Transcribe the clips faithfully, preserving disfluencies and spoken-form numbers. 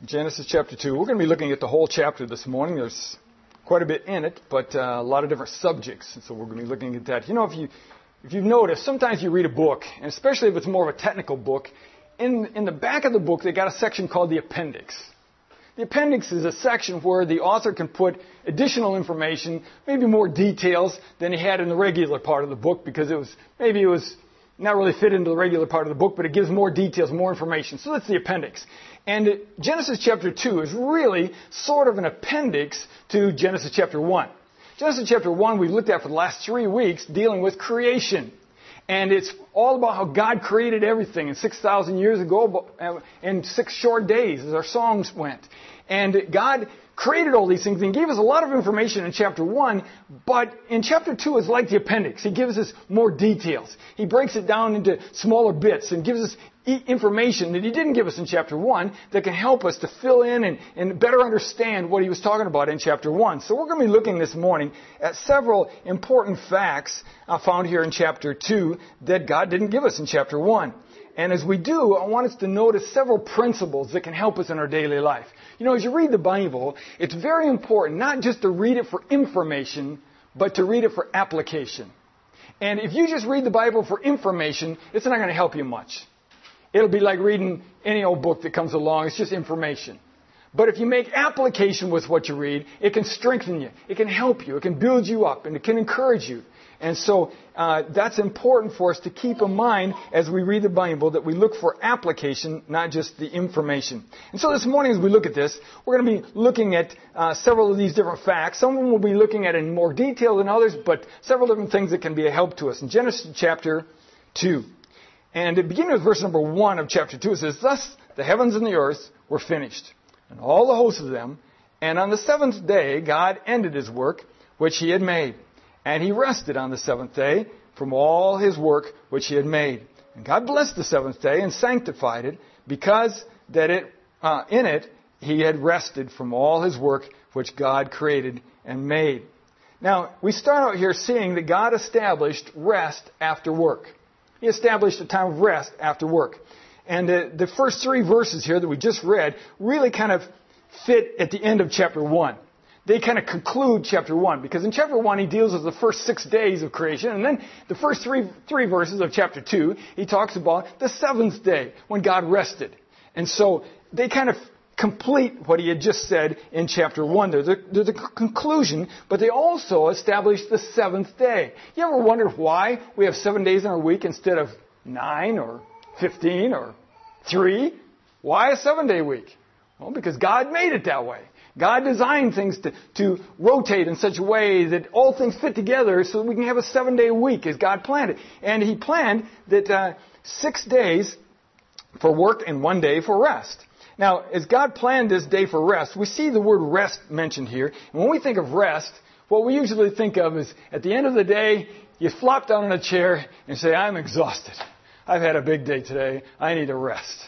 Genesis chapter two. We're going to be looking at the whole chapter this morning. There's quite a bit in it, but uh, a lot of different subjects. And so we're going to be looking at that. You know, if, you, if you've noticed, sometimes you read a book, and especially if it's more of a technical book, in, in the back of the book they got a section called the appendix. The appendix is a section where the author can put additional information, maybe more details than he had in the regular part of the book, because it was maybe it was not really fit into the regular part of the book, but it gives more details, more information. So that's the appendix. And Genesis chapter two is really sort of an appendix to Genesis chapter one. Genesis chapter one we've looked at for the last three weeks, dealing with creation. And it's all about how God created everything in six thousand years ago in six short days, as our songs went. And God created all these things and gave us a lot of information in chapter one, but in chapter two it's like the appendix. He gives us more details. He breaks it down into smaller bits and gives us information that he didn't give us in chapter one that can help us to fill in and, and better understand what he was talking about in chapter one. So we're going to be looking this morning at several important facts uh, found here in chapter two that God didn't give us in chapter one. And as we do, I want us to notice several principles that can help us in our daily life. You know, as you read the Bible, it's very important not just to read it for information, but to read it for application. And if you just read the Bible for information, it's not going to help you much. It'll be like reading any old book that comes along. It's just information. But if you make application with what you read, it can strengthen you. It can help you. It can build you up. And it can encourage you. And so uh, that's important for us to keep in mind as we read the Bible, that we look for application, not just the information. And so this morning as we look at this, we're going to be looking at uh, several of these different facts. Some of them we'll be looking at in more detail than others, but several different things that can be a help to us. In Genesis chapter two. And beginning with verse number one of chapter two, it says, "Thus the heavens and the earth were finished, and all the hosts of them. And on the seventh day God ended his work which he had made. And he rested on the seventh day from all his work which he had made. And God blessed the seventh day and sanctified it, because that it uh, in it he had rested from all his work which God created and made." Now, we start out here seeing that God established rest after work. He established a time of rest after work. And uh, the first three verses here that we just read really kind of fit at the end of chapter one. They kind of conclude chapter one, because in chapter one he deals with the first six days of creation, and then the first three three verses of chapter two he talks about the seventh day when God rested. And so they kind of complete what he had just said in chapter one. They're the, they're the conclusion, but they also establish the seventh day. You ever wondered why we have seven days in our week instead of nine or fifteen or three? Why a seven-day week? Well, because God made it that way. God designed things to, to rotate in such a way that all things fit together so that we can have a seven-day week as God planned it. And he planned that uh, six days for work and one day for rest. Now, as God planned this day for rest, we see the word rest mentioned here. And when we think of rest, what we usually think of is at the end of the day, you flop down in a chair and say, "I'm exhausted. I've had a big day today. I need a rest."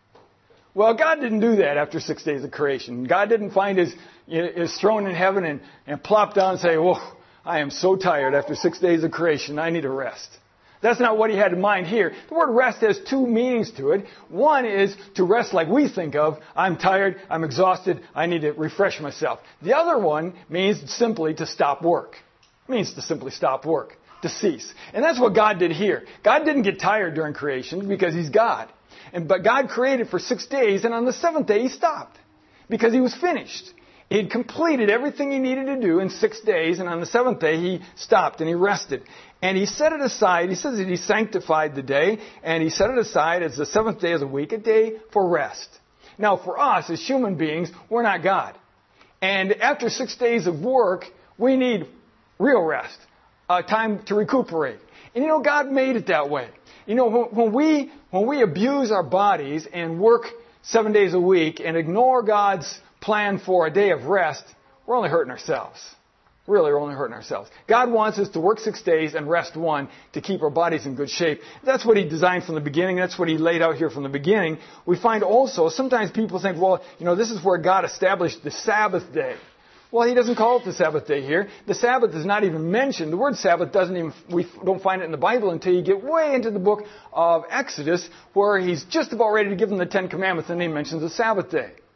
Well, God didn't do that after six days of creation. God didn't find his, his throne in heaven and, and plop down and say, "Whoa, I am so tired after six days of creation. I need a rest." That's not what he had in mind here. The word rest has two meanings to it. One is to rest like we think of. I'm tired, I'm exhausted, I need to refresh myself. The other one means simply to stop work. It means to simply stop work, to cease. And that's what God did here. God didn't get tired during creation because he's God. And, but God created for six days, and on the seventh day he stopped because he was finished. He had completed everything he needed to do in six days, and on the seventh day he stopped and he rested. And he set it aside. He says that he sanctified the day, and he set it aside as the seventh day of the week, a day for rest. Now, for us as human beings, we're not God. And after six days of work, we need real rest, uh, time to recuperate. And you know, God made it that way. You know, when, when we when we abuse our bodies and work seven days a week and ignore God's plan for a day of rest, we're only hurting ourselves. Really, we're only hurting ourselves. God wants us to work six days and rest one to keep our bodies in good shape. That's what he designed from the beginning. That's what he laid out here from the beginning. We find also, sometimes people think, well, you know, this is where God established the Sabbath day. Well, he doesn't call it the Sabbath day here. The Sabbath is not even mentioned. The word Sabbath doesn't even, we don't find it in the Bible until you get way into the book of Exodus, where he's just about ready to give them the Ten Commandments, and he mentions the Sabbath day.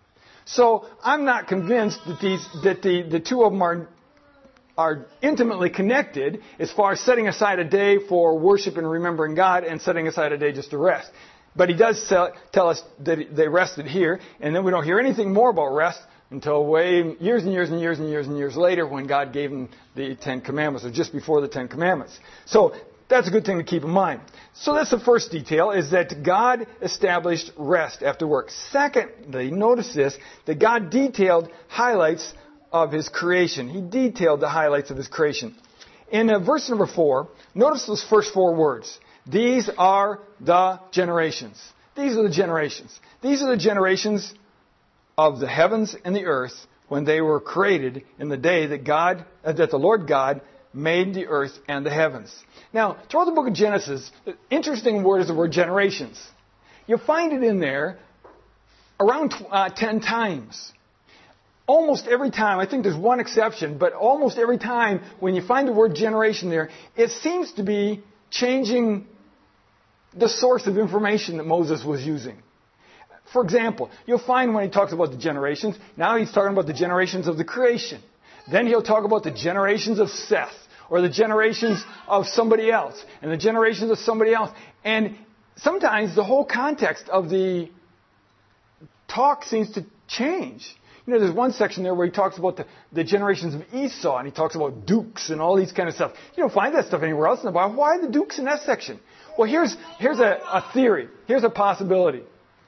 So I'm not convinced that these that the, the two of them are are intimately connected as far as setting aside a day for worship and remembering God and setting aside a day just to rest. But he does tell us that they rested here, and then we don't hear anything more about rest until way years and years and years and years and years later when God gave them the Ten Commandments, or just before the Ten Commandments. So that's a good thing to keep in mind. So that's the first detail, is that God established rest after work. Secondly, notice this, that God detailed highlights of His creation. He detailed the highlights of His creation. In uh, verse number four, notice those first four words. These are the generations. These are the generations. These are the generations of the heavens and the earth when they were created in the day that God, uh, that the Lord God made the earth and the heavens. Now, throughout the book of Genesis, the interesting word is the word generations. You'll find it in there around uh, ten times. Almost every time, I think there's one exception, but almost every time when you find the word generation there, it seems to be changing the source of information that Moses was using. For example, you'll find when he talks about the generations, now he's talking about the generations of the creation. Then he'll talk about the generations of Seth, or the generations of somebody else, and the generations of somebody else. And sometimes the whole context of the talk seems to change. You know, there's one section there where he talks about the, the generations of Esau, and he talks about dukes and all these kind of stuff. You don't find that stuff anywhere else in the Bible. Why the dukes in that section? Well, here's, here's a, a theory. Here's a possibility.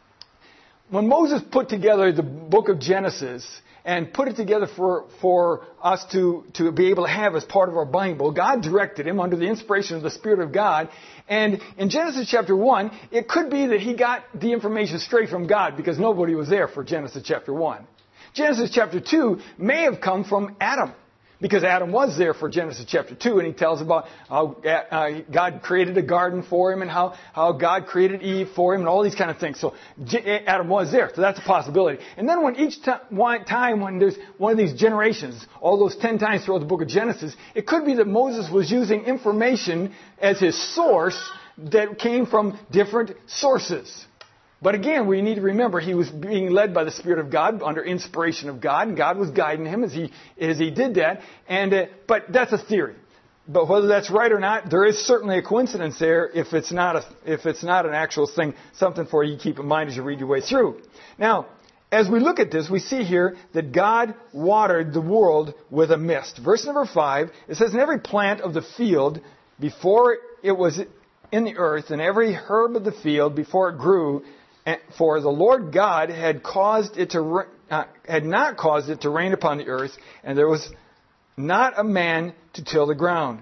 When Moses put together the book of Genesis and put it together for, for us to, to be able to have as part of our Bible, God directed him under the inspiration of the Spirit of God. And in Genesis chapter one, it could be that he got the information straight from God because nobody was there for Genesis chapter one. Genesis chapter two may have come from Adam, because Adam was there for Genesis chapter two, and he tells about how uh, God created a garden for him and how, how God created Eve for him and all these kind of things. So Adam was there, so that's a possibility. And then when each time when there's one of these generations, all those ten times throughout the book of Genesis, it could be that Moses was using information as his source that came from different sources. But again, we need to remember he was being led by the Spirit of God under inspiration of God, and God was guiding him as he as he did that. And uh, but that's a theory. But whether that's right or not, there is certainly a coincidence there. If it's not a if it's not an actual thing, something for you to keep in mind as you read your way through. Now, as we look at this, we see here that God watered the world with a mist. Verse number five, it says, "And every plant of the field before it was in the earth, and every herb of the field before it grew." For the Lord God had caused it to uh, had not caused it to rain upon the earth, and there was not a man to till the ground.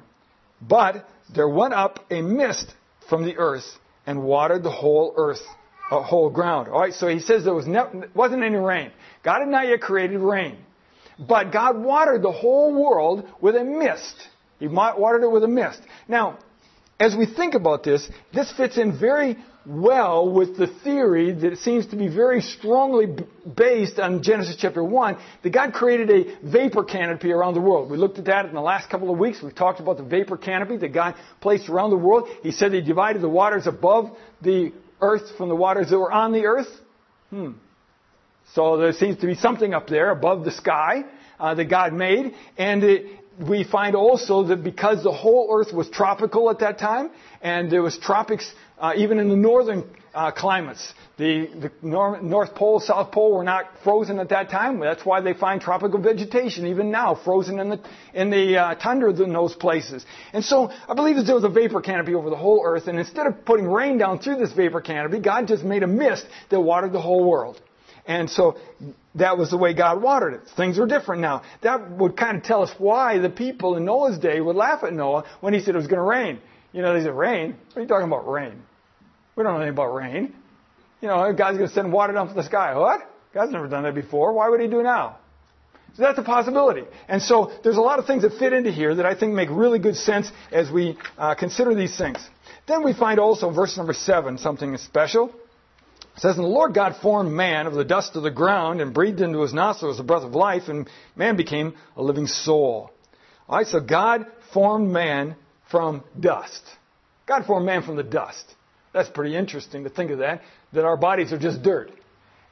But there went up a mist from the earth and watered the whole earth, uh, whole ground. All right, so he says there was ne- wasn't any rain. God had not yet created rain, but God watered the whole world with a mist. He watered it with a mist. Now, as we think about this, this fits in very well with the theory that seems to be very strongly b- based on Genesis chapter one, that God created a vapor canopy around the world. We looked at that in the last couple of weeks. We've talked about the vapor canopy that God placed around the world. He said He divided the waters above the earth from the waters that were on the earth. Hmm. So there seems to be something up there above the sky uh, that God made. And it, we find also that because the whole earth was tropical at that time, and there was tropics uh, even in the northern uh, climates, the, the nor- North Pole, South Pole were not frozen at that time. That's why they find tropical vegetation even now frozen in the in the uh, tundra in those places. And so I believe that there was a vapor canopy over the whole earth, and instead of putting rain down through this vapor canopy, God just made a mist that watered the whole world. And so that was the way God watered it. Things are different now. That would kind of tell us why the people in Noah's day would laugh at Noah when he said it was going to rain. You know, they said, rain? What are you talking about, rain? We don't know anything about rain. You know, God's going to send water down from the sky. What? God's never done that before. Why would He do it now? So that's a possibility. And so there's a lot of things that fit into here that I think make really good sense as we uh, consider these things. Then we find also verse number seven something special. It says, "And the Lord God formed man of the dust of the ground and breathed into his nostrils the breath of life, and man became a living soul." All right, so God formed man from dust. God formed man from the dust. That's pretty interesting to think of that, that our bodies are just dirt.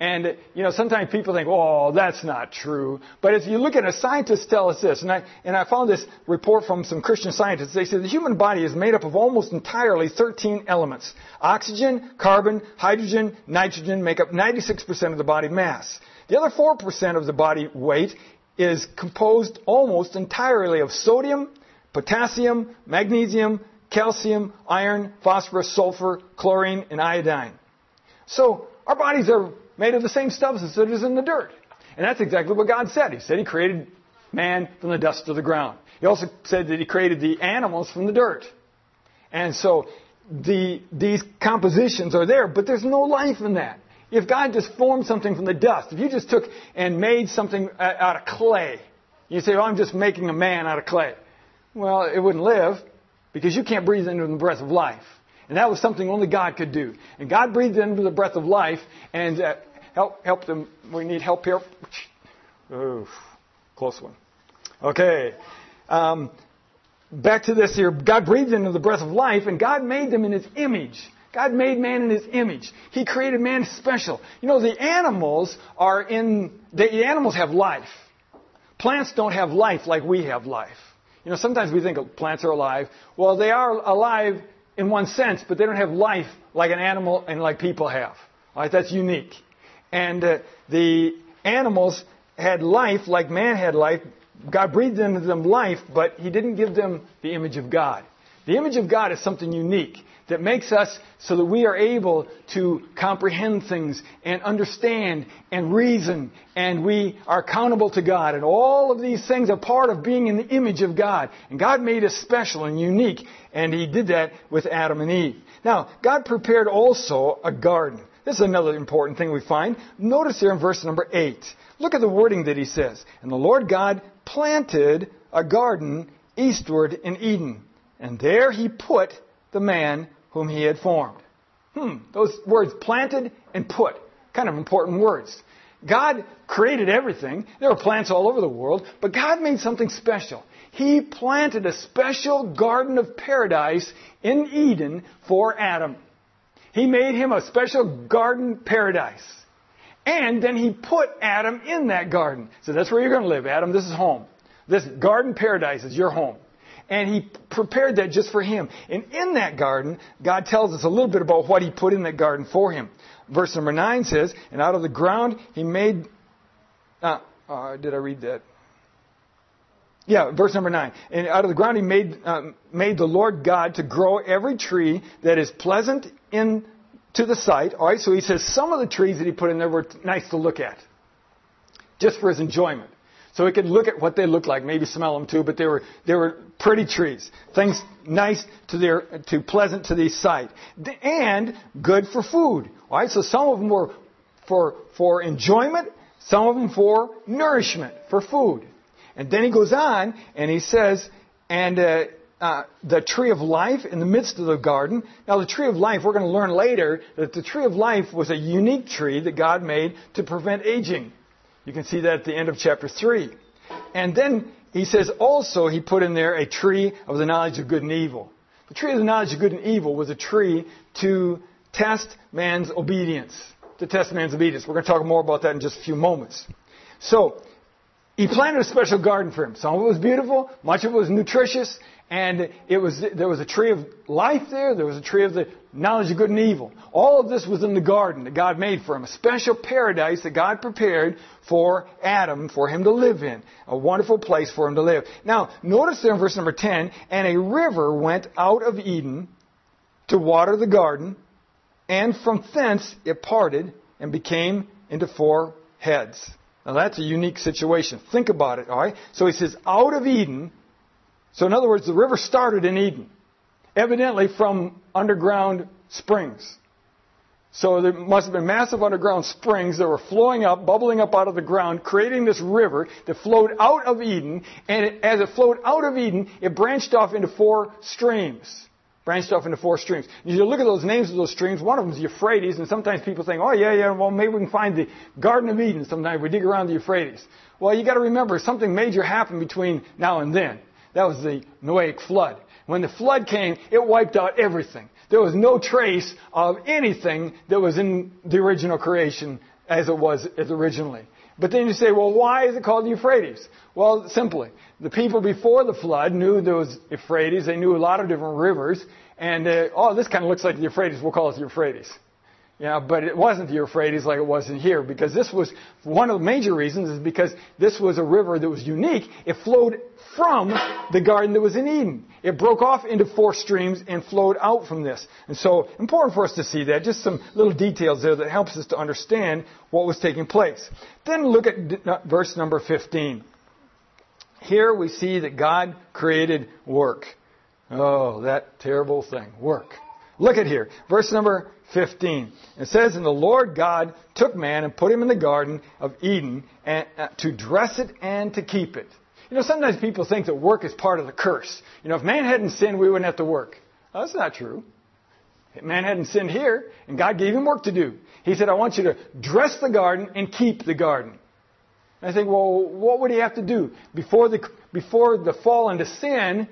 And, you know, sometimes people think, oh, that's not true. But if you look at it, scientists tell us this, and I, and I found this report from some Christian scientists. They say the human body is made up of almost entirely thirteen elements. Oxygen, carbon, hydrogen, nitrogen make up ninety-six percent of the body mass. The other four percent of the body weight is composed almost entirely of sodium, potassium, magnesium, calcium, iron, phosphorus, sulfur, chlorine, and iodine. So our bodies are made of the same substance that is in the dirt. And that's exactly what God said. He said He created man from the dust of the ground. He also said that He created the animals from the dirt. And so the, these compositions are there, but there's no life in that. If God just formed something from the dust, if you just took and made something out of clay, you say, oh, I'm just making a man out of clay. Well, it wouldn't live because you can't breathe into the breath of life. And that was something only God could do. And God breathed into the breath of life and uh, help help them. We need help here. Ooh, close one. Okay. Um, back to this here. God breathed into the breath of life, and God made them in His image. God made man in His image. He created man special. You know, the animals are in. The animals have life. Plants don't have life like we have life. You know, sometimes we think plants are alive. Well, they are alive in one sense, but they don't have life like an animal and like people have. All right, that's unique. And uh, the animals had life like man had life. God breathed into them life, but He didn't give them the image of God. The image of God is something unique that makes us so that we are able to comprehend things and understand and reason, and we are accountable to God. And all of these things are part of being in the image of God. And God made us special and unique, and He did that with Adam and Eve. Now, God prepared also a garden. This is another important thing we find. Notice here in verse number eight. Look at the wording that He says. And the Lord God planted a garden eastward in Eden, and there He put the man whom He had formed. Hmm, those words, planted and put, kind of important words. God created everything. There were plants all over the world, but God made something special. He planted a special garden of paradise in Eden for Adam. He made him a special garden paradise. And then He put Adam in that garden. So that's where you're going to live, Adam. This is home. This garden paradise is your home. And He prepared that just for him. And in that garden, God tells us a little bit about what He put in that garden for him. Verse number nine says, and out of the ground He made... Uh, uh, did I read that? Yeah, verse number nine. And out of the ground He made um, made the Lord God to grow every tree that is pleasant in to the sight. All right, so He says some of the trees that He put in there were nice to look at, just for His enjoyment. So He could look at what they looked like, maybe smell them too, but they were they were pretty trees, things nice to their to pleasant to the sight, and good for food. All right, so some of them were for for enjoyment, some of them for nourishment, for food. And then He goes on and He says, and uh, uh, the tree of life in the midst of the garden. Now, the tree of life, we're going to learn later that the tree of life was a unique tree that God made to prevent aging. You can see that at the end of chapter three. And then He says also He put in there a tree of the knowledge of good and evil. The tree of the knowledge of good and evil was a tree to test man's obedience. To test man's obedience. We're going to talk more about that in just a few moments. So, He planted a special garden for him. Some of it was beautiful, much of it was nutritious, and it was there was a tree of life there. There was a tree of the knowledge of good and evil. All of this was in the garden that God made for him, a special paradise that God prepared for Adam, for him to live in, a wonderful place for him to live. Now, notice there in verse number ten, and a river went out of Eden to water the garden, and from thence it parted and became into four heads. Now that's a unique situation. Think about it, all right? So he says, out of Eden. So in other words, the river started in Eden, evidently from underground springs. So there must have been massive underground springs that were flowing up, bubbling up out of the ground, creating this river that flowed out of Eden. And it, as it flowed out of Eden, it branched off into four streams. Branched off into four streams. You look at those names of those streams. One of them is Euphrates, and sometimes people think, oh, yeah, yeah, well, maybe we can find the Garden of Eden sometime if we dig around the Euphrates. Well, you got to remember, something major happened between now and then. That was the Noahic flood. When the flood came, it wiped out everything. There was no trace of anything that was in the original creation as it was as originally. But then you say, well, why is it called the Euphrates? Well, simply, the people before the flood knew there was Euphrates. They knew a lot of different rivers. And, uh, oh, this kind of looks like the Euphrates. We'll call it the Euphrates. Yeah, but it wasn't the Euphrates like it was in here, because this was, one of the major reasons is because this was a river that was unique. It flowed from the garden that was in Eden. It broke off into four streams and flowed out from this. And so, important for us to see that. Just some little details there that helps us to understand what was taking place. Then look at verse number fifteen. Here we see that God created work. Oh, that terrible thing, work. Look at here, verse number fifteen. It says, and the Lord God took man and put him in the garden of Eden and, uh, to dress it and to keep it. You know, sometimes people think that work is part of the curse. You know, if man hadn't sinned, we wouldn't have to work. Well, that's not true. Man hadn't sinned here, and God gave him work to do. He said, I want you to dress the garden and keep the garden. And I think, well, what would he have to do? Before the, before the fall into sin,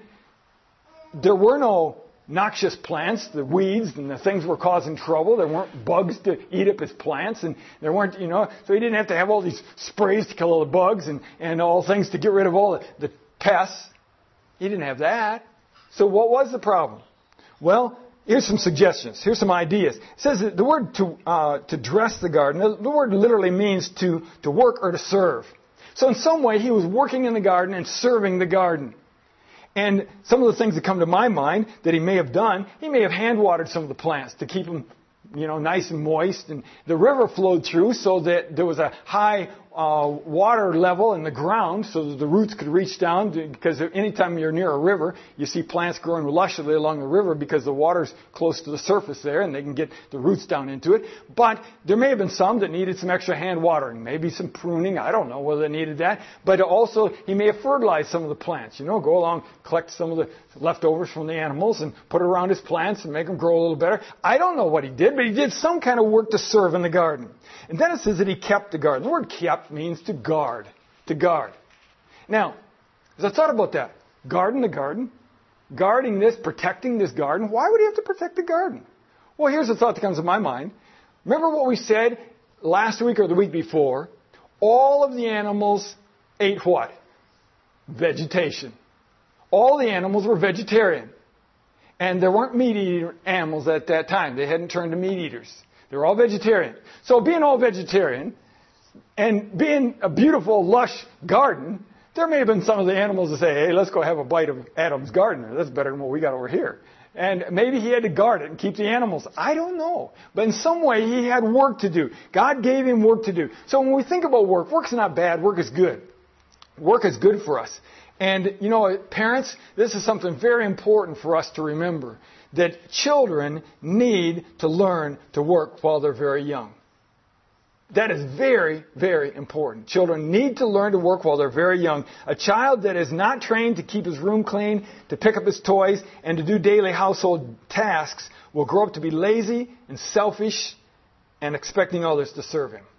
there were no noxious plants, the weeds and the things were causing trouble. There weren't bugs to eat up his plants, and there weren't, you know, so he didn't have to have all these sprays to kill all the bugs and, and all things to get rid of all the, the pests. He didn't have that. So what was the problem? Well, here's some suggestions. Here's some ideas. It says that the word to uh, to dress the garden, the, the word literally means to, to work or to serve. So in some way, he was working in the garden and serving the garden. And some of the things that come to my mind that he may have done, he may have hand watered some of the plants to keep them, you know, nice and moist. And the river flowed through so that there was a high uh, water level in the ground so that the roots could reach down, to, because anytime you're near a river, you see plants growing lushly along the river because the water's close to the surface there and they can get the roots down into it. But there may have been some that needed some extra hand watering, maybe some pruning. I don't know whether they needed that. But also, he may have fertilized some of the plants. You know, go along, collect some of the leftovers from the animals and put it around his plants and make them grow a little better. I don't know what he did, but he did some kind of work to serve in the garden. And then it says that he kept the garden. The word kept means to guard. To guard. Now, as I thought about that, guarding the garden, guarding this, protecting this garden, why would he have to protect the garden? Well, here's the thought that comes to my mind. Remember what we said last week or the week before? All of the animals ate what? Vegetation. All the animals were vegetarian. And there weren't meat-eating animals at that time. They hadn't turned to meat eaters. They were all vegetarian. So being all vegetarian and being a beautiful, lush garden, there may have been some of the animals that say, hey, let's go have a bite of Adam's garden. That's better than what we got over here. And maybe he had to guard it and keep the animals. I don't know. But in some way, he had work to do. God gave him work to do. So when we think about work, work's not bad. Work is good. Work is good for us. And, you know, parents, this is something very important for us to remember, that children need to learn to work while they're very young. That is very, very important. Children need to learn to work while they're very young. A child that is not trained to keep his room clean, to pick up his toys, and to do daily household tasks will grow up to be lazy and selfish and expecting others to serve him.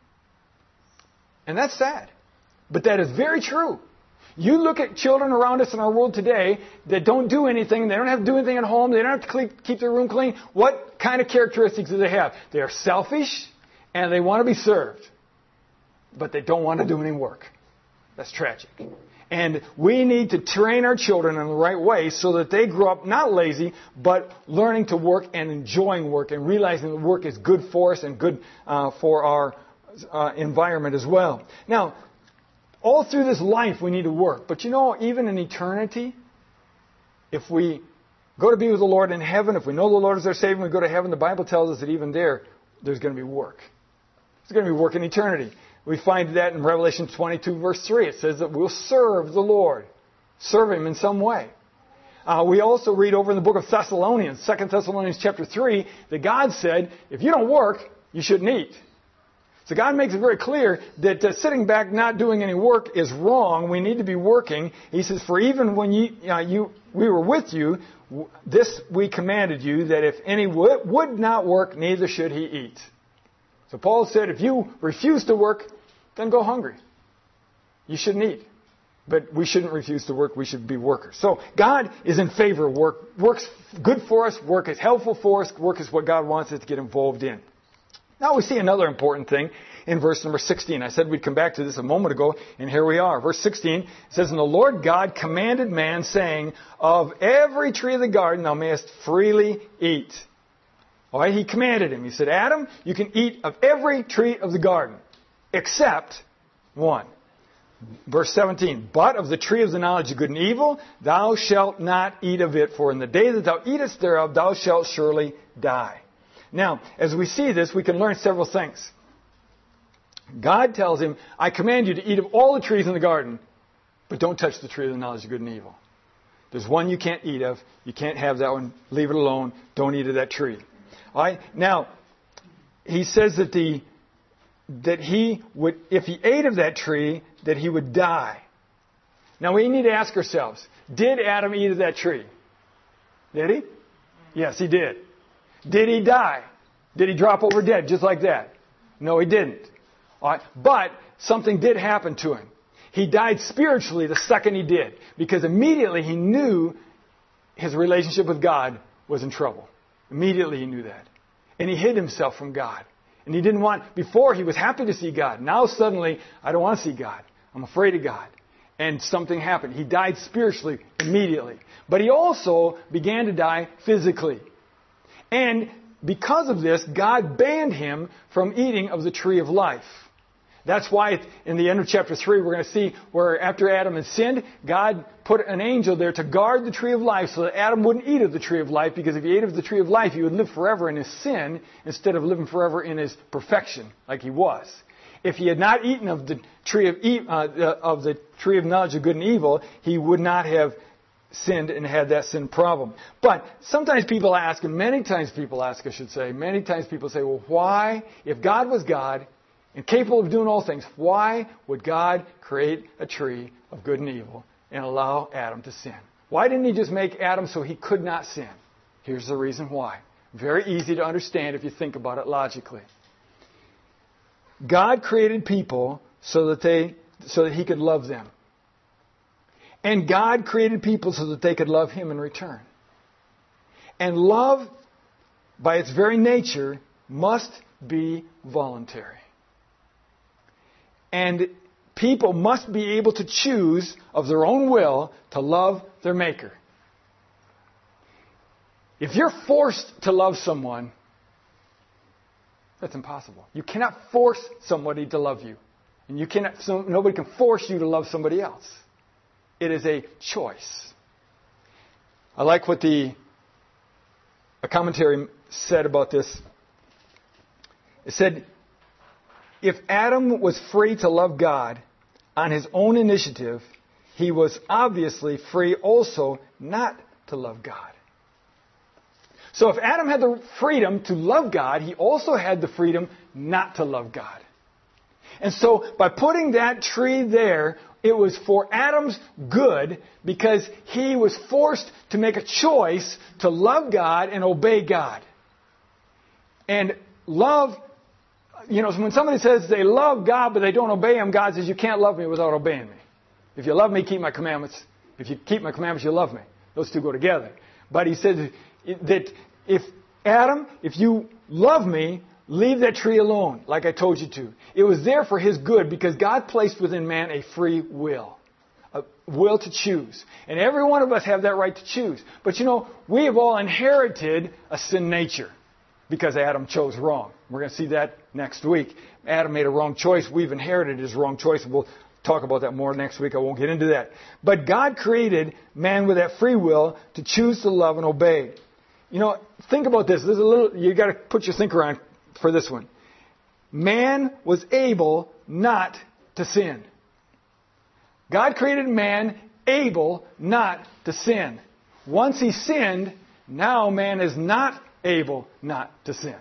And that's sad. But that is very true. You look at children around us in our world today that don't do anything. They don't have to do anything at home. They don't have to keep their room clean. What kind of characteristics do they have? They are selfish and they want to be served. But they don't want to do any work. That's tragic. And we need to train our children in the right way so that they grow up not lazy, but learning to work and enjoying work and realizing that work is good for us and good uh, for our uh, environment as well. Now, all through this life, we need to work. But you know, even in eternity, if we go to be with the Lord in heaven, if we know the Lord is our Savior, we go to heaven, the Bible tells us that even there, there's going to be work. There's going to be work in eternity. We find that in Revelation twenty-two, verse three. It says that we'll serve the Lord. Serve Him in some way. Uh, we also read over in the book of Thessalonians, Second Thessalonians chapter three, that God said, if you don't work, you shouldn't eat. So God makes it very clear that uh, sitting back not doing any work is wrong. We need to be working. He says, for even when you, uh, you we were with you, w- this we commanded you, that if any w- would not work, neither should he eat. So Paul said, if you refuse to work, then go hungry. You shouldn't eat. But we shouldn't refuse to work. We should be workers. So God is in favor of work. Work's good for us. Work is helpful for us. Work is what God wants us to get involved in. Now we see another important thing in verse number sixteen. I said we'd come back to this a moment ago, and here we are. Verse sixteen says, "And the Lord God commanded man, saying, Of every tree of the garden thou mayest freely eat." All right, he commanded him. He said, Adam, you can eat of every tree of the garden, except one. Verse seventeen, "But of the tree of the knowledge of good and evil, thou shalt not eat of it, for in the day that thou eatest thereof, thou shalt surely die." Now, as we see this, we can learn several things. God tells him, I command you to eat of all the trees in the garden, but don't touch the tree of the knowledge of good and evil. There's one you can't eat of. You can't have that one. Leave it alone. Don't eat of that tree. All right? Now, he says that the that he would, if he ate of that tree, that he would die. Now, we need to ask ourselves, did Adam eat of that tree? Did he? Yes, he did. Did he die? Did he drop over dead just like that? No, he didn't. All right? But something did happen to him. He died spiritually the second he did, because immediately he knew his relationship with God was in trouble. Immediately he knew that. And he hid himself from God. And he didn't want, before he was happy to see God. Now suddenly, I don't want to see God. I'm afraid of God. And something happened. He died spiritually immediately. But he also began to die physically. And because of this, God banned him from eating of the tree of life. That's why in the end of chapter three, we're going to see where after Adam had sinned, God put an angel there to guard the tree of life so that Adam wouldn't eat of the tree of life, because if he ate of the tree of life, he would live forever in his sin instead of living forever in his perfection like he was. If he had not eaten of the tree of, e- uh, of the tree of knowledge of good and evil, he would not have sinned and had that sin problem. But sometimes people ask, and many times people ask, I should say, many times people say, well, why, if God was God, and capable of doing all things, why would God create a tree of good and evil and allow Adam to sin? Why didn't he just make Adam so he could not sin? Here's the reason why. Very easy to understand if you think about it logically. God created people so that they, so that he could love them. And God created people so that they could love him in return. And love, by its very nature, must be voluntary. And people must be able to choose of their own will to love their Maker. If you're forced to love someone, that's impossible. You cannot force somebody to love you. And you cannot, so nobody can force you to love somebody else. It is a choice. I like what the a commentary said about this. It said, if Adam was free to love God on his own initiative, he was obviously free also not to love God. So if Adam had the freedom to love God, he also had the freedom not to love God. And so by putting that tree there, it was for Adam's good, because he was forced to make a choice to love God and obey God. And love, you know, when somebody says they love God but they don't obey him, God says you can't love me without obeying me. If you love me, keep my commandments. If you keep my commandments, you love me. Those two go together. But he said that if Adam, if you love me, leave that tree alone, like I told you to. It was there for his good, because God placed within man a free will. A will to choose. And every one of us have that right to choose. But you know, we have all inherited a sin nature, because Adam chose wrong. We're going to see that next week. Adam made a wrong choice. We've inherited his wrong choice. We'll talk about that more next week. I won't get into that. But God created man with that free will to choose to love and obey. You know, think about this. There's a little, you got to put your thinker on for this one. Man was able not to sin. God created man able not to sin. Once he sinned, now man is not able not to sin.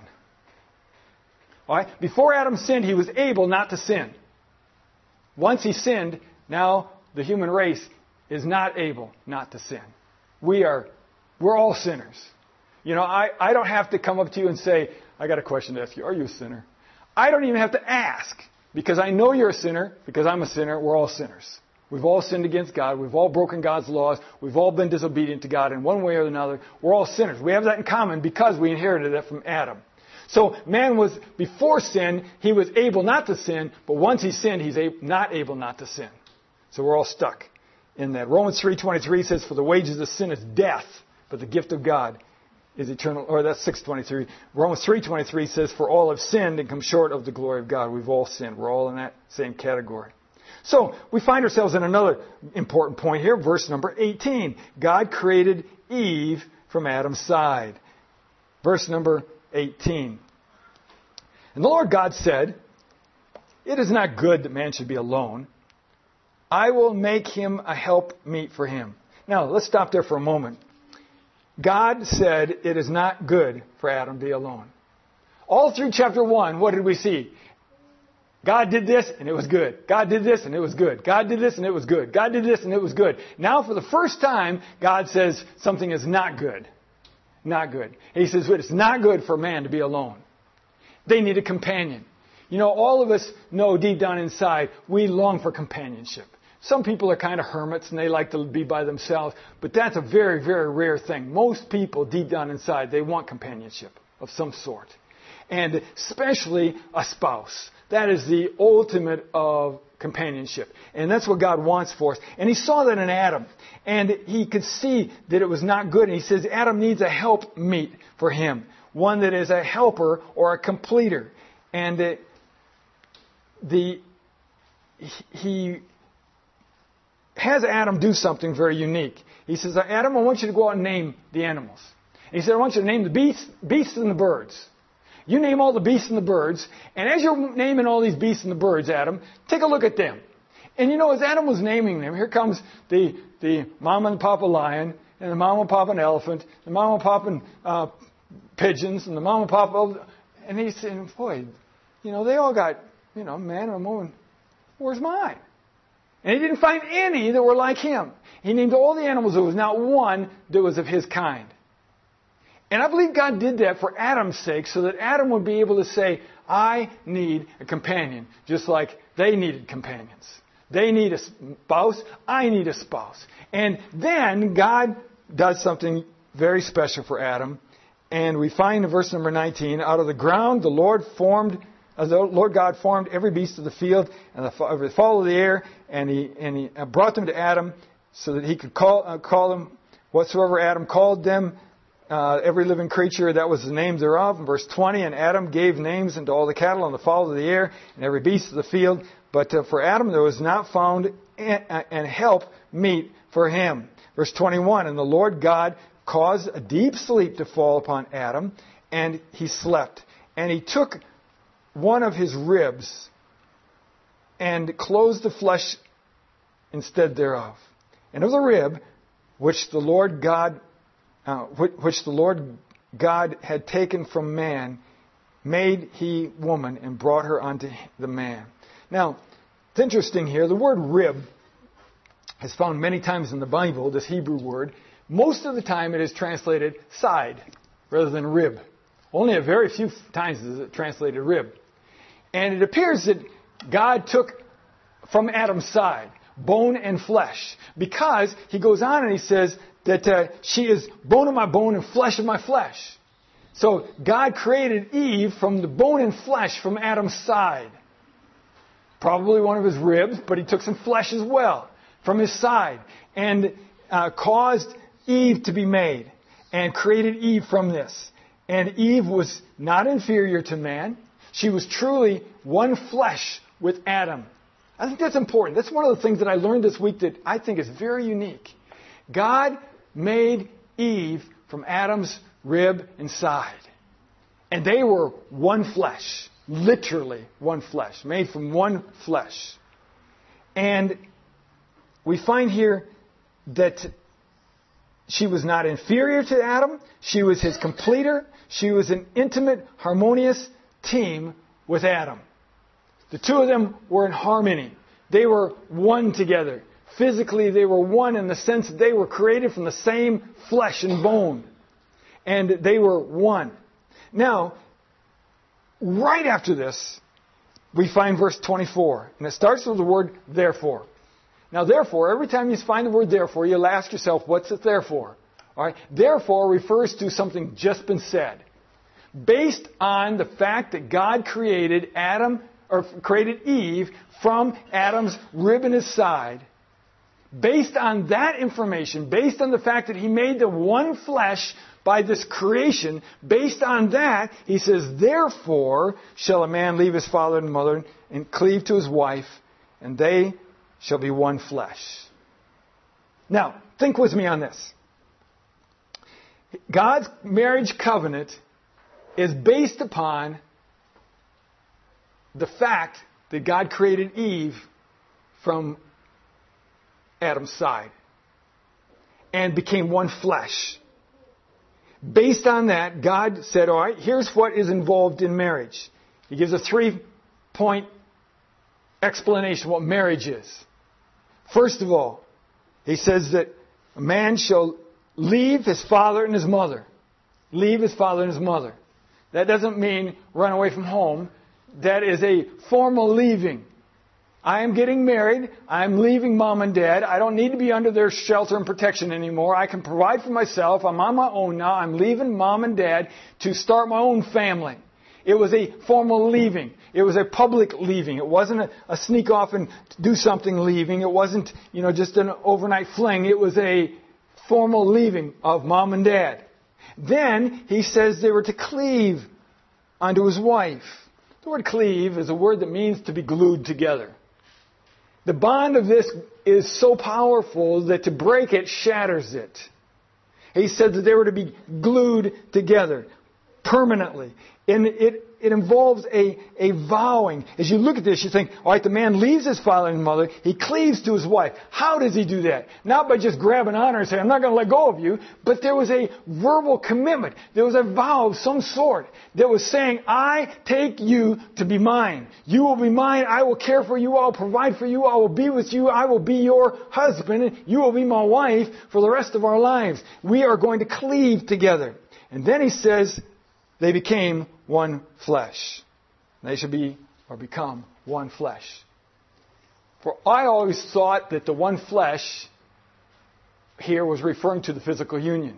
All right? Before Adam sinned, he was able not to sin. Once he sinned, now the human race is not able not to sin. We are, we're all sinners. You know, I, I don't have to come up to you and say, I got a question to ask you. Are you a sinner? I don't even have to ask, because I know you're a sinner, because I'm a sinner. We're all sinners. We've all sinned against God. We've all broken God's laws. We've all been disobedient to God in one way or another. We're all sinners. We have that in common because we inherited that from Adam. So man was, before sin, he was able not to sin, but once he sinned, he's a, not able not to sin. So we're all stuck in that. Romans three twenty-three says, for the wages of sin is death, but the gift of God is eternal. Or that's six twenty-three. Romans three twenty-three says, for all have sinned and come short of the glory of God. We've all sinned. We're all in that same category. So we find ourselves in another important point here, verse number eighteen. God created Eve from Adam's side. Verse number eighteen. And the Lord God said, it is not good that man should be alone. I will make him a helpmeet for him. Now, let's stop there for a moment. God said it is not good for Adam to be alone. All through chapter one, what did we see? God did this and it was good. God did this and it was good. God did this and it was good. God did this and it was good. Now for the first time, God says something is not good. Not good. He says it's not good for man to be alone. They need a companion. You know, all of us know deep down inside, we long for companionship. Some people are kind of hermits and they like to be by themselves, but that's a very, very rare thing. Most people deep down inside, they want companionship of some sort. And especially a spouse. That is the ultimate of companionship. And that's what God wants for us. And he saw that in Adam. And he could see that it was not good. And he says Adam needs a helpmeet for him. One that is a helper or a completer. And the, the he has Adam do something very unique. He says, Adam, I want you to go out and name the animals. And he said, I want you to name the beasts, beasts and the birds. You name all the beasts and the birds. And as you're naming all these beasts and the birds, Adam, take a look at them. And you know, as Adam was naming them, here comes the, the mama and papa lion, and the mama and papa elephant, the mama and papa uh, pigeons, and the mama and papa... And he's saying, boy, you know, they all got, you know, man and woman. Where's mine? And he didn't find any that were like him. He named all the animals. There was not one that was of his kind. And I believe God did that for Adam's sake so that Adam would be able to say, I need a companion, just like they needed companions. They need a spouse. I need a spouse. And then God does something very special for Adam. And we find in verse number nineteen, out of the ground the Lord formed The Lord God formed every beast of the field and the fowl of the air, and he and he brought them to Adam so that he could call uh, call them whatsoever Adam called them, uh, every living creature, that was the name thereof. In verse twenty, and Adam gave names unto all the cattle and the fowl of the air and every beast of the field. But uh, for Adam there was not found an help meet for him. Verse twenty-one, and the Lord God caused a deep sleep to fall upon Adam, and he slept. And he took one of his ribs and closed the flesh instead thereof. And of the rib which the Lord God, uh, which the Lord God had taken from man, made he woman and brought her unto the man. Now, it's interesting here. The word rib is found many times in the Bible, this Hebrew word. Most of the time it is translated side rather than rib. Only a very few times is it translated rib. And it appears that God took from Adam's side bone and flesh, because he goes on and he says that uh, she is bone of my bone and flesh of my flesh. So God created Eve from the bone and flesh from Adam's side. Probably one of his ribs, but he took some flesh as well from his side and uh, caused Eve to be made and created Eve from this. And Eve was not inferior to man. She was truly one flesh with Adam. I think that's important. That's one of the things that I learned this week that I think is very unique. God made Eve from Adam's rib and side. And they were one flesh. Literally one flesh. Made from one flesh. And we find here that she was not inferior to Adam. She was his completer. She was an intimate, harmonious team with Adam. The two of them were in harmony. They were one together. Physically, they were one in the sense that they were created from the same flesh and bone. And they were one. Now, right after this, we find verse twenty-four. And it starts with the word therefore. Now, therefore, every time you find the word therefore, you'll ask yourself, what's it there for? All right? Therefore refers to something just been said. based on the fact that God created Adam, or created Eve from Adam's rib in his side. Based on that information, based on the fact that he made the one flesh by this creation, based on that, he says, therefore shall a man leave his father and mother and cleave to his wife, and they shall be one flesh. Now, think with me on this. God's marriage covenant is based upon the fact that God created Eve from Adam's side and became one flesh. Based on that, God said, all right, here's what is involved in marriage. He gives a three-point explanation of what marriage is. First of all, he says that a man shall leave his father and his mother. Leave his father and his mother. That doesn't mean run away from home. That is a formal leaving. I am getting married. I'm leaving mom and dad. I don't need to be under their shelter and protection anymore. I can provide for myself. I'm on my own now. I'm leaving mom and dad to start my own family. It was a formal leaving. It was a public leaving. It wasn't a, a sneak off and do something leaving. It wasn't, you know, just an overnight fling. It was a formal leaving of mom and dad. Then he says they were to cleave unto his wife. The word cleave is a word that means to be glued together. The bond of this is so powerful that to break it shatters it. He said that they were to be glued together permanently. And it, it involves a, a vowing. As you look at this, you think, all right, the man leaves his father and mother. He cleaves to his wife. How does he do that? Not by just grabbing on her and saying, I'm not going to let go of you. But there was a verbal commitment. There was a vow of some sort that was saying, I take you to be mine. You will be mine. I will care for you. I will provide for you. I will be with you. I will be your husband. You will be my wife for the rest of our lives. We are going to cleave together. And then he says, they became one flesh. They should be or become one flesh. For I always thought that the one flesh here was referring to the physical union.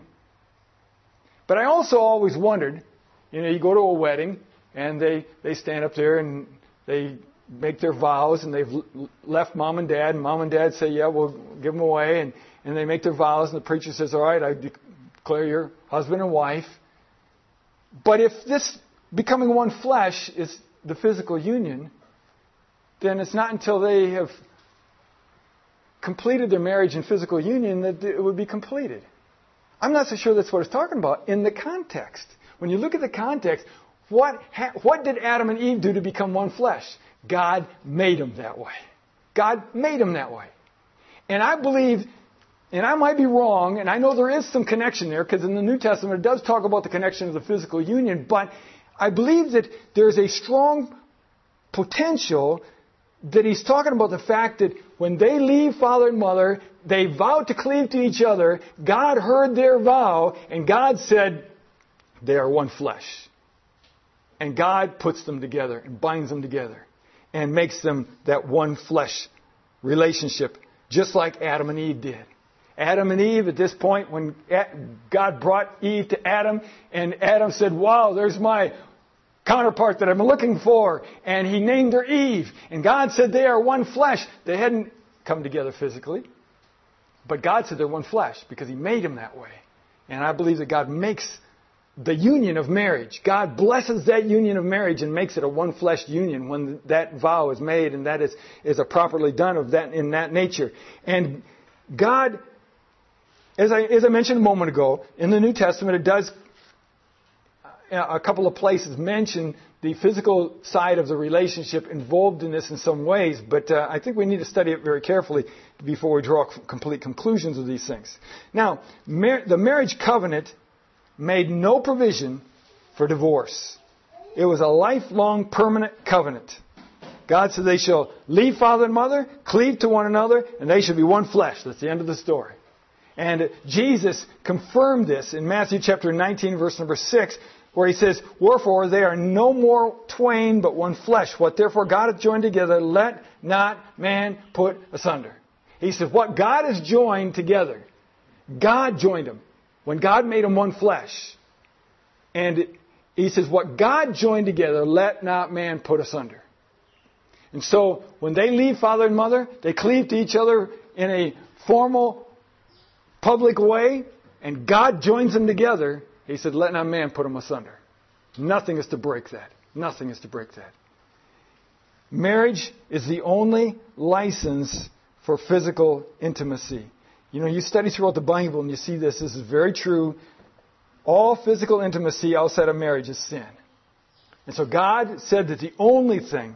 But I also always wondered, you know, you go to a wedding and they, they stand up there and they make their vows and they've left mom and dad and mom and dad say, yeah, we'll give them away. And, and they make their vows and the preacher says, all right, I declare you're husband and wife. But if this becoming one flesh is the physical union, then it's not until they have completed their marriage and physical union that it would be completed. I'm not so sure that's what it's talking about in the context. When you look at the context, what, ha- what did Adam and Eve do to become one flesh? God made them that way. God made them that way. And I believe... And I might be wrong, and I know there is some connection there, because in the New Testament it does talk about the connection of the physical union, but I believe that there's a strong potential that he's talking about the fact that when they leave father and mother, they vow to cleave to each other, God heard their vow, and God said, they are one flesh. And God puts them together and binds them together and makes them that one flesh relationship, just like Adam and Eve did. Adam and Eve, at this point, when God brought Eve to Adam, and Adam said, wow, there's my counterpart that I'm looking for. And he named her Eve. And God said they are one flesh. They hadn't come together physically. But God said they're one flesh because he made them that way. And I believe that God makes the union of marriage. God blesses that union of marriage and makes it a one flesh union when that vow is made and that is, is a properly done of that in that nature. And God... As I, as I mentioned a moment ago, in the New Testament, it does, a couple of places mention the physical side of the relationship involved in this in some ways, but uh, I think we need to study it very carefully before we draw complete conclusions of these things. Now, mar- the marriage covenant made no provision for divorce. It was a lifelong permanent covenant. God said they shall leave father and mother, cleave to one another, and they shall be one flesh. That's the end of the story. And Jesus confirmed this in Matthew chapter nineteen, verse number six, where he says, wherefore they are no more twain, but one flesh. What therefore God hath joined together, let not man put asunder. He said, what God has joined together, God joined them. When God made them one flesh. And he says, what God joined together, let not man put asunder. And so when they leave father and mother, they cleave to each other in a formal, public way, and God joins them together. He said, let not man put them asunder. Nothing is to break that. Nothing is to break that. Marriage is the only license for physical intimacy. You know, you study throughout the Bible and you see this. This is very true. All physical intimacy outside of marriage is sin. And so God said that the only thing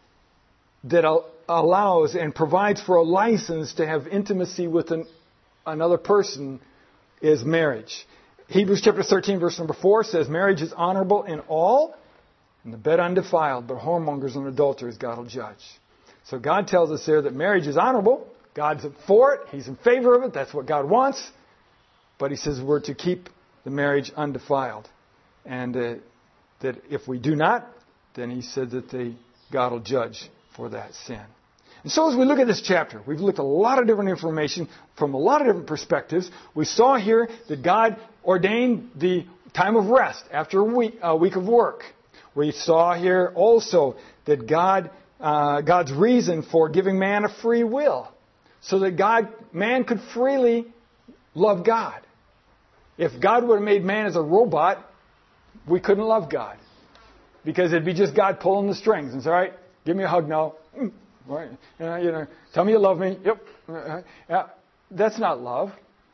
that allows and provides for a license to have intimacy with an, another person is marriage. Hebrews chapter thirteen, verse number four says, marriage is honorable in all, and the bed undefiled, but whoremongers and adulterers God will judge. So God tells us there that marriage is honorable. God's for it. He's in favor of it. That's what God wants. But He says we're to keep the marriage undefiled. And uh, that if we do not, then He said that they, God will judge for that sin. And so as we look at this chapter, we've looked at a lot of different information from a lot of different perspectives. We saw here that God ordained the time of rest after a week, a week of work. We saw here also that God, uh, God's reason for giving man a free will, so that God, man could freely love God. If God would have made man as a robot, we couldn't love God, because it'd be just God pulling the strings and say, all right, give me a hug now. Right. Uh, you know, tell me you love me. Yep. Uh, uh, that's not love.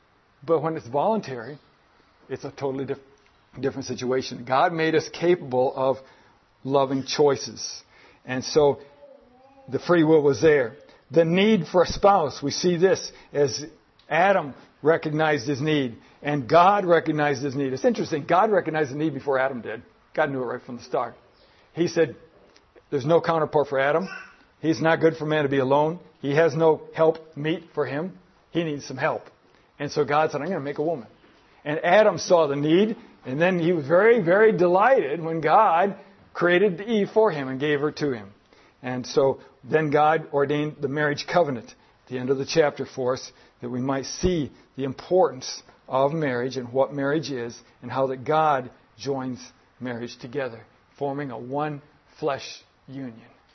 But when it's voluntary, it's a totally diff- different situation. God made us capable of loving choices. And so the free will was there. The need for a spouse. We see this as Adam recognized his need. And God recognized his need. It's interesting. God recognized the need before Adam did. God knew it right from the start. He said, there's no counterpart for Adam. He's not good for man to be alone. He has no help meet for him. He needs some help. And so God said, I'm going to make a woman. And Adam saw the need, and then he was very, very delighted when God created Eve for him and gave her to him. And so then God ordained the marriage covenant at the end of the chapter for us, that we might see the importance of marriage and what marriage is, and how that God joins marriage together, forming a one flesh union.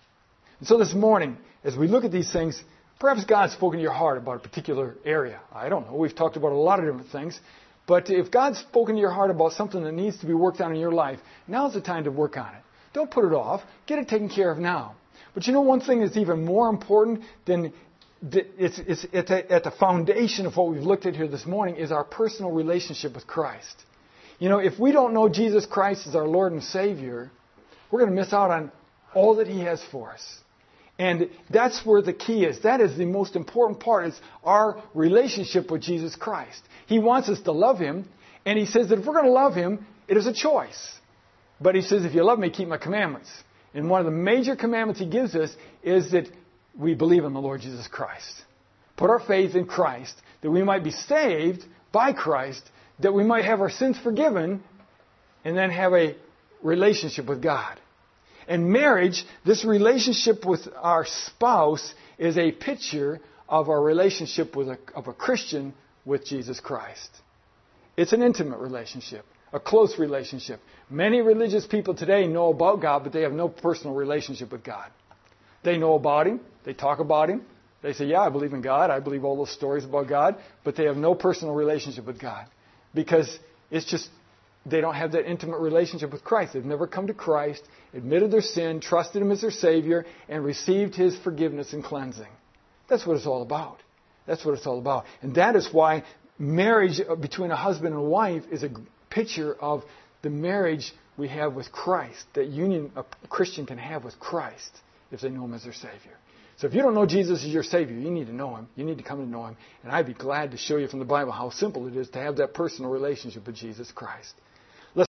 And so this morning, as we look at these things, perhaps God's spoken to your heart about a particular area. I don't know. We've talked about a lot of different things. But if God's spoken to your heart about something that needs to be worked on in your life, now's the time to work on it. Don't put it off. Get it taken care of now. But you know, one thing that's even more important than it's, it's, it's at the foundation of what we've looked at here this morning is our personal relationship with Christ. You know, if we don't know Jesus Christ as our Lord and Savior, we're going to miss out on all that He has for us. And that's where the key is. That is the most important part, is our relationship with Jesus Christ. He wants us to love Him, and He says that if we're going to love Him, it is a choice. But He says, if you love me, keep my commandments. And one of the major commandments He gives us is that we believe in the Lord Jesus Christ. Put our faith in Christ, that we might be saved by Christ, that we might have our sins forgiven, and then have a relationship with God. And marriage, this relationship with our spouse, is a picture of our relationship with a, of a Christian with Jesus Christ. It's an intimate relationship, a close relationship. Many religious people today know about God, but they have no personal relationship with God. They know about Him. They talk about Him. They say, yeah, I believe in God. I believe all those stories about God. But they have no personal relationship with God, because it's just, they don't have that intimate relationship with Christ. They've never come to Christ, admitted their sin, trusted Him as their Savior, and received His forgiveness and cleansing. That's what it's all about. That's what it's all about. And that is why marriage between a husband and a wife is a picture of the marriage we have with Christ, that union a Christian can have with Christ if they know Him as their Savior. So if you don't know Jesus as your Savior, you need to know Him. You need to come to know Him. And I'd be glad to show you from the Bible how simple it is to have that personal relationship with Jesus Christ.